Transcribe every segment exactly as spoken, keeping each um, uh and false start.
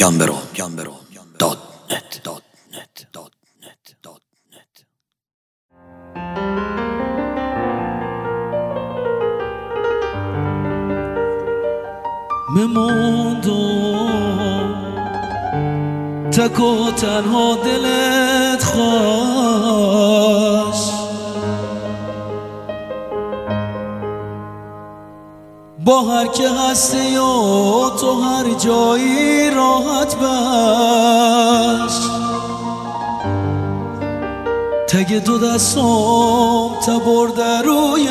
گمبرو گمبرو دات نت دات نت دات نت دات نت. مموندم تک و تنها دلت خواست، با هر که هستی و تو هر جایی راحت باش. تگ دو دستم تبرده روی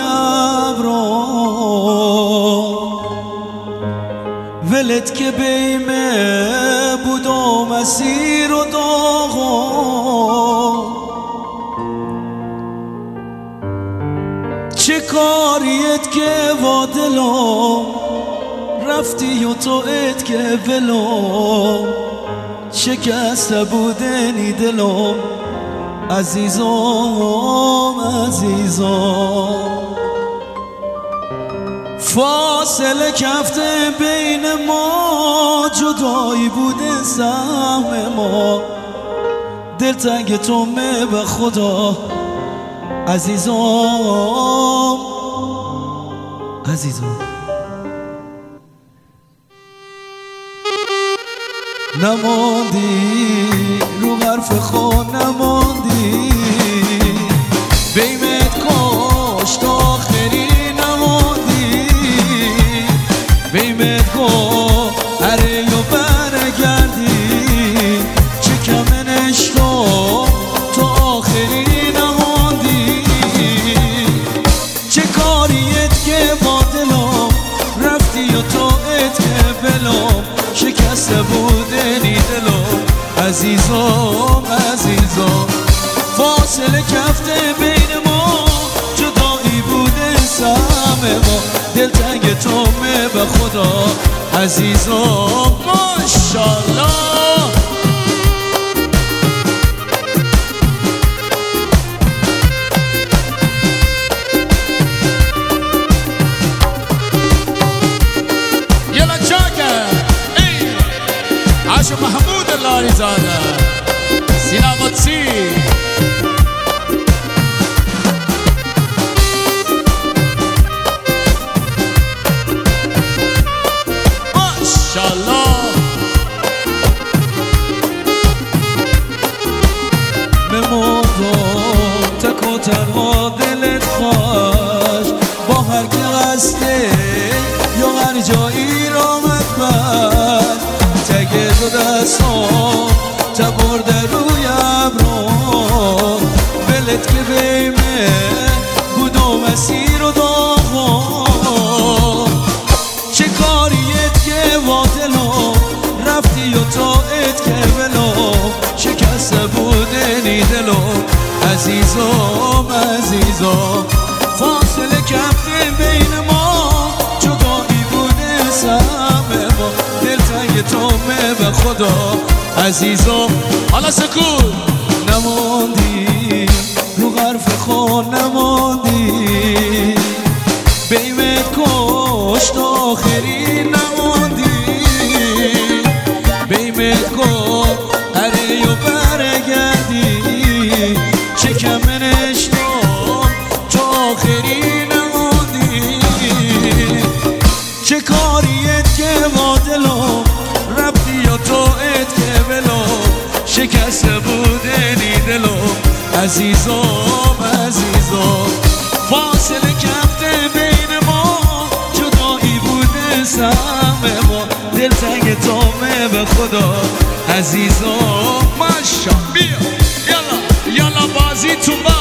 ابرام، ولت که بیمه بود و مسیر و داغم. چه کاریت که با دلم رفتی و تو ات که ولم، شکسته بودنی دلم عزیزم عزیزم. فاصله کفته بین ما، جدایی بوده سهم ما. دلتنگ تو مه به خدا عزیزم عزیزم. نماندی رو حرف خود نماندی، بیمت کش تا آخری نماندی. بیمت کن اره و برگردی، چه کمنش تو تا آخری نماندی. چه کاریت که با دلم رفتی و تو ات که بلم، شکسته بودنی دلم عزیزم عزیزم. فاصله کفته بین ما، جدایی بوده سهم ما. دلتنگ تو مه به خدا عزیزم ماشالله. یلا چاکر ای عاشق محمود لاری زاده سینا قدسی. مموندم تک و تنها دلت خواست، با هر که هسته یا هر جایی راحت باش. تگ دو دستم تبرده روی ابرام، ولت که بیمه بود و مسیر و داغم. چه کاریت که با دلم رفتی و تا ات که ولم، شکسته بودنی دلم عزیزم عزیزم. فاصله کفته بین ما، جدایی بوده سهم ما. دلتنگ تو مه به خدا عزیزم. حالا سکون نماندی رو حرف خود نماندی، بیمت کش تا آخری نماندی. بیمت کن اره و برگردی، چه کمنش تو تا آخری نماندی. چه کاریت که با دلم رفتی یا تو ات که بلم، شکسته بودنی دلم عزیزم عزیزم. فاصله کفته بین ما، جدایی بوده سهم ما. دلتنگ تو مه به خدا عزیزم ماشا. بیا یلا یلا بازی تو با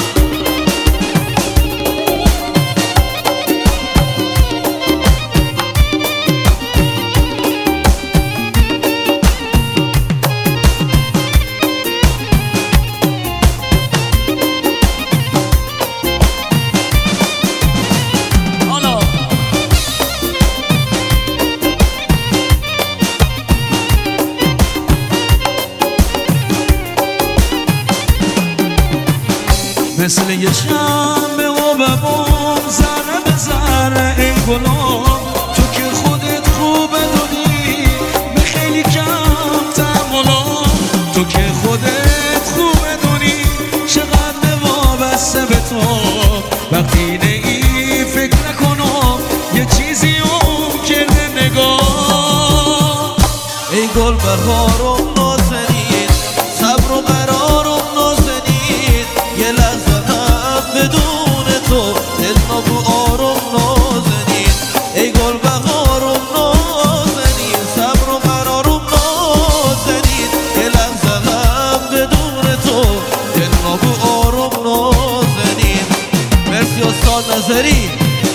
مثل یه شمع و ببام ذره به ذره ای گلام. تو که خودت خوبه دادی به خیلی کم گل بهارم نازنین، صبر و قرارم نازنین، یه لحظه هم بدون تو دل نبو آرم نازنین. ای گل بهارم نازنین، صبر و قرارم نازنین، یه لحظه هم بدون تو دل نبو آرم نازنین. مرسی استاد نظری.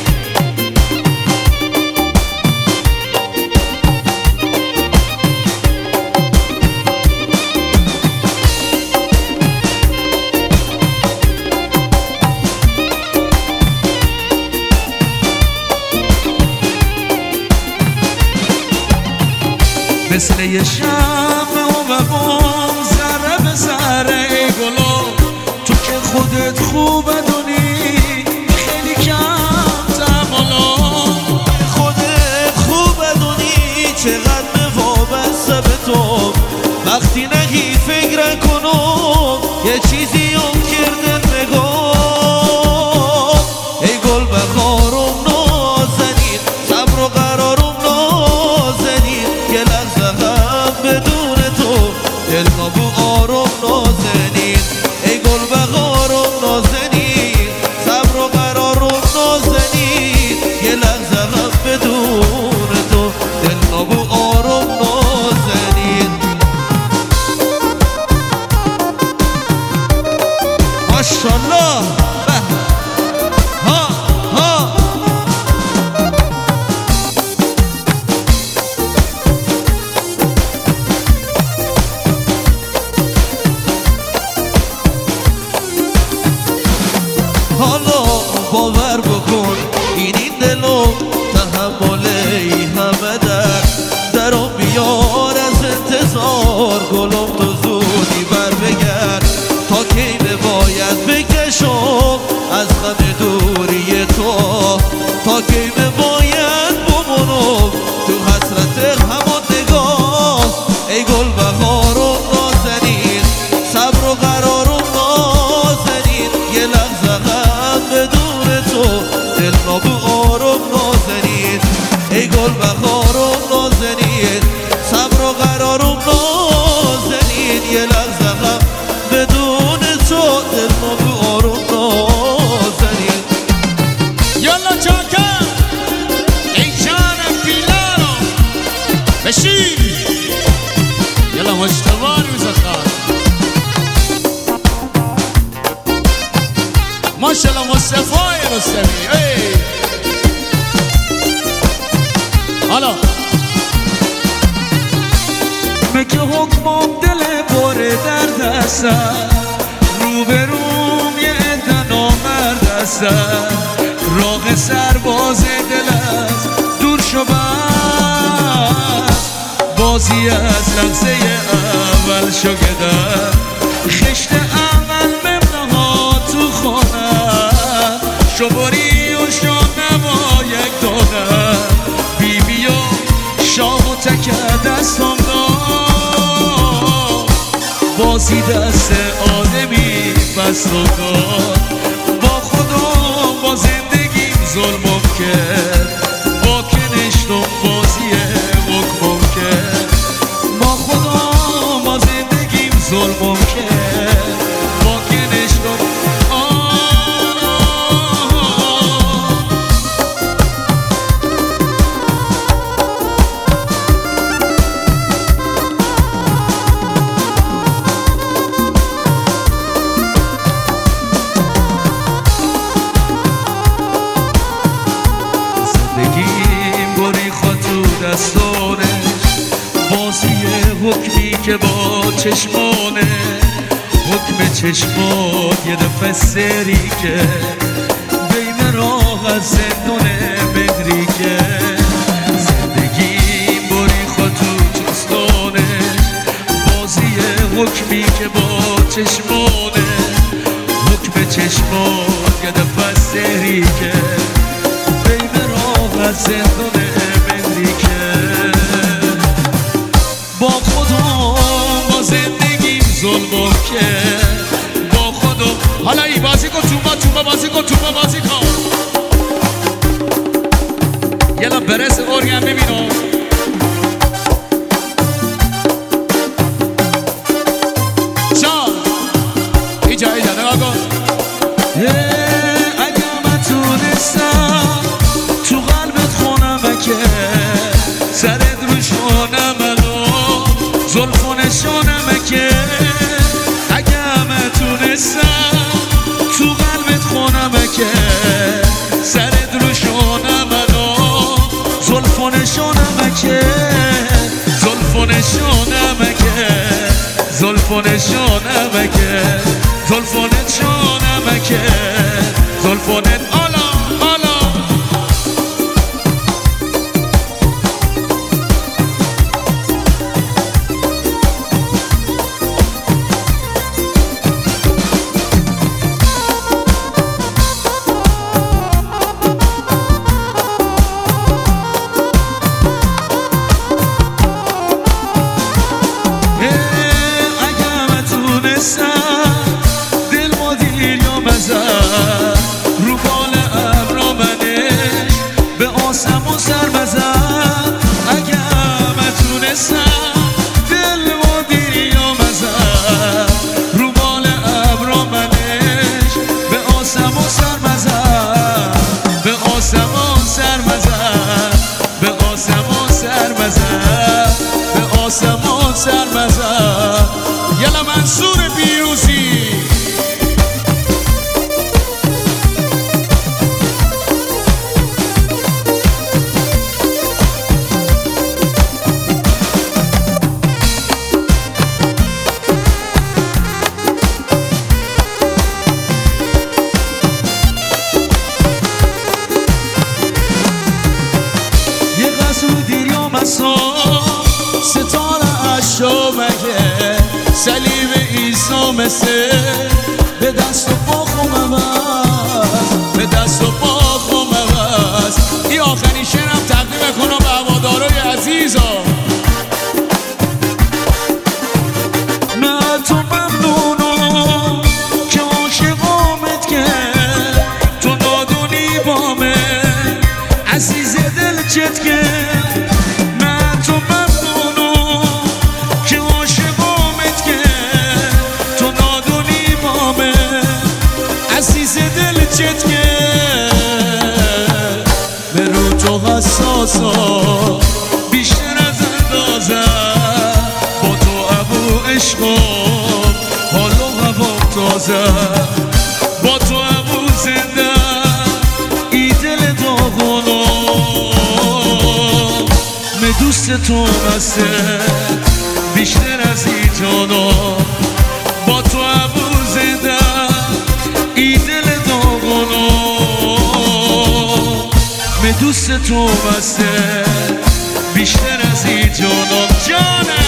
مثل یه شمع و ببام ذره به ذره ای گلا، تو که خودت خوب بدونی خیلی کم تمالا. خودت خوب بدونی چقدر وابسته به تو، وقتی نگی فکر کنم یه چیزی اون کرده نگاه. ای گل بهارم نازنین، صبر و قرارم نازنین، یه لحظه هم بدون تو دل نبو آرم نازنین. ای گل بهارم نازنین، صبر و قرارم نازنین، یه لحظه هم بدون تو دل نبو آرم نازنین. ماشاءالله. ها ها حالا باور بکن این این دلو تحمل ای همه در درم بیار از انتظار. گلم تو زودی بر بگرد تا کی باید بکشم از غم دوری تو، تا کی باید بمونم تو حسرت همون نگاه. ای گل بهارم نازنین، صبر و قرارم نازنین، یه لحظه هم بدون تو دل نبو آرم نازنین. ای گل بهارم نازنین، صبر و قرارم نازنین، یه لحظه هم بدون تو دل نبو آرم نازنین. یالا چاکم ای جانم پیلارو بشین. یالا مشتوار میزخار ماشالله مصطفی رستمی. ای حالا مگه حکمم دل پر درد هستن، روبروم یه عده نامرد هستن، راه سرباز دل از دور شو بس، بازی از لحظه اول شگدن، خشت اول ممنه ها تو خانه، شباری و شانما یک دانه، بیبی و شاه و تکه دستم داد، بازی دست آدمی بست و داد، با خودم با زندگیم ظلمم کرد، با کنشتم بازی حکمم کرد، با خودم با زندگیم ظلمم کرد، با کنشتم حکمی که با چشمانه، حکم چشمان یه دفعه سری که بین راه از زندون بدری که زندگی بری خطو چستانه، بازی حکمی که با چشمانه، حکم چشمان یه دفعه سری که بین راه از زندون بدری که با خودم با زندگیم ظلمم کرد، با خودم. حالا ای بازی کن توبا توبا بازی کن توبا بازی کن. یلا برس اورگن ببینم زلف و نشانمه که اگه همه تونستم تو قلبت خونمه که سرت رو شانمه زلف و نشانمه که زلف و نشانمه که زلف و نشانمه که زلف و نشانمه که زلف و نشانمه رو بال ابرا منش به آسمون سر بزن اگه همه تونستم دل و دیریا مزن رو بال ابرا منش به آسمون سر بزن به آسمون سر بزن به آسمون سر بزن به آسمون سر بزن یلا منصور پیروزی ستاره اشو مگه صلیب عیسی مثل به دست و پا خومم به دست و پا خومم این آخرین شعرم تقدیم کنم به هوادارای عزیزا نه تو ممنونم که عاشقامت که تو نادونی بامه عزیز دل چت که چت که به رو تو حساسا بیشتر از اندازه با تو ابو عشقم حال و هوام تازه با تو ابو زنده ای دل داغونو من دوست تو بسته بیشتر از ای جانو با تو ابو زنده ای دل من دوست تو بسته بیشتر از این جانم جانم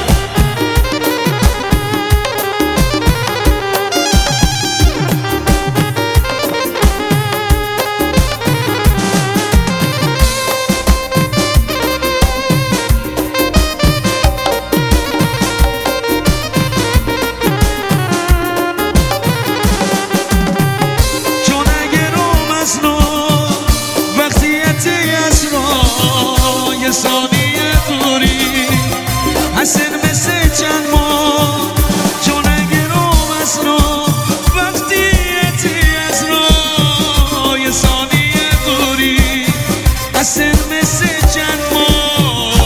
ثانیه دوری حسن مثل چند ماه چون اگرام از را وقتیتی از را یه ثانیه دوری حسن مثل چند ماه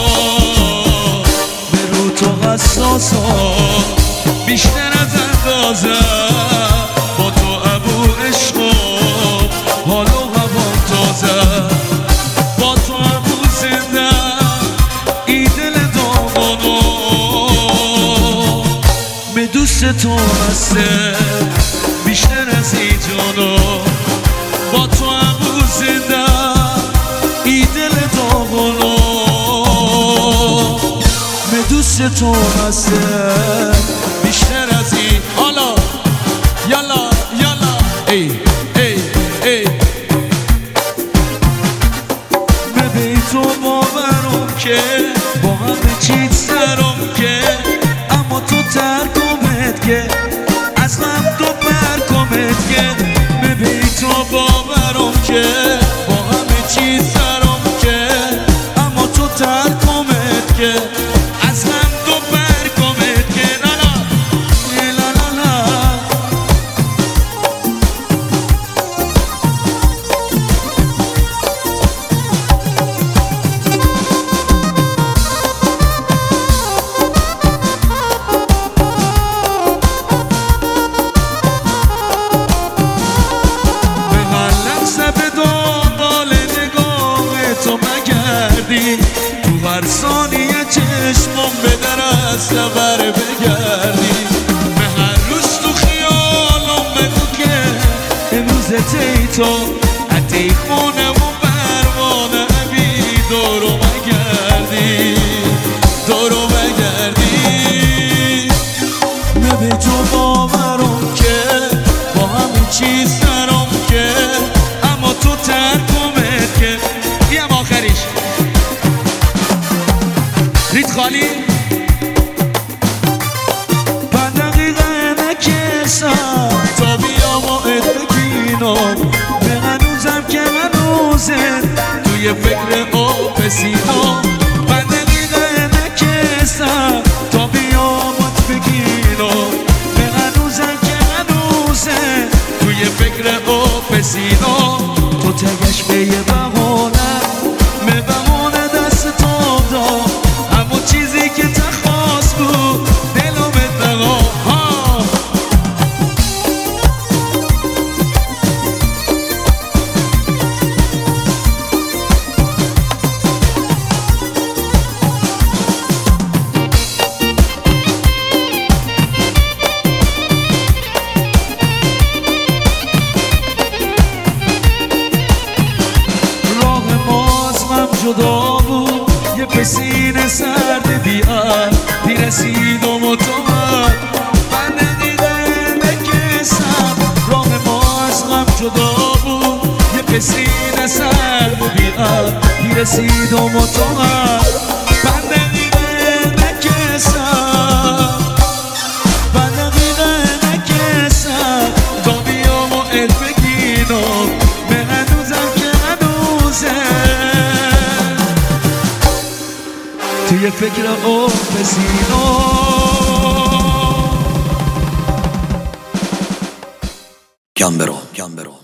به رو تو حساسا بیشتر از اندازه با تو ابو عشقم حال و هوام تازه با تو ابو زنده ای دل داغانو به دوست تو بسته بیشتر از ای جانو با تو ابو زنده ای دل داغانو به دوست تو بسته بیشتر از ای حالا یالا یالا ای ای ای ببین تو باورم که با همه چیز سرم که اما تو ترکمت که از غم تو برکمت که ببین تو باورم که با همه چیز سرم که اما تو ترکمت که از غم تو برکمت که لا لا لا لا لا از سفر بگردی به هر روز تو خیالم بگو که امروز تی تو عتی خونه و پروانه بی دورو بگردی دورو بگردی نه به تو باورم که با همین چیز دارم که اما تو ترکمت که یم آخریش رید خالی پنج دقیقه نکسم تا بیام و ات بگینم به هنوزم که هنوزه توی فکر آب سینم پنج دقیقه نکسم تا بیام و ات بگینم به هنوزم که هنوزه توی فکر آب سینم تو تگش به یه بهانه به بهانه دست تو دار اما چیزی که تخواست بود دلم اتقا ها راه مازمم جدا بود یه پسین سرد بیاد دیرسیدم و تو من من دقیقه نکسم راه ما از غم جدا بود یه پسین سرد بیاد دیرسیدم و تو من من دقیقه نکسم من دقیقه نکسم تا بیام و ات بگینم به هنوزم که هنوزه توی فکر او بسینو جان برو جان برو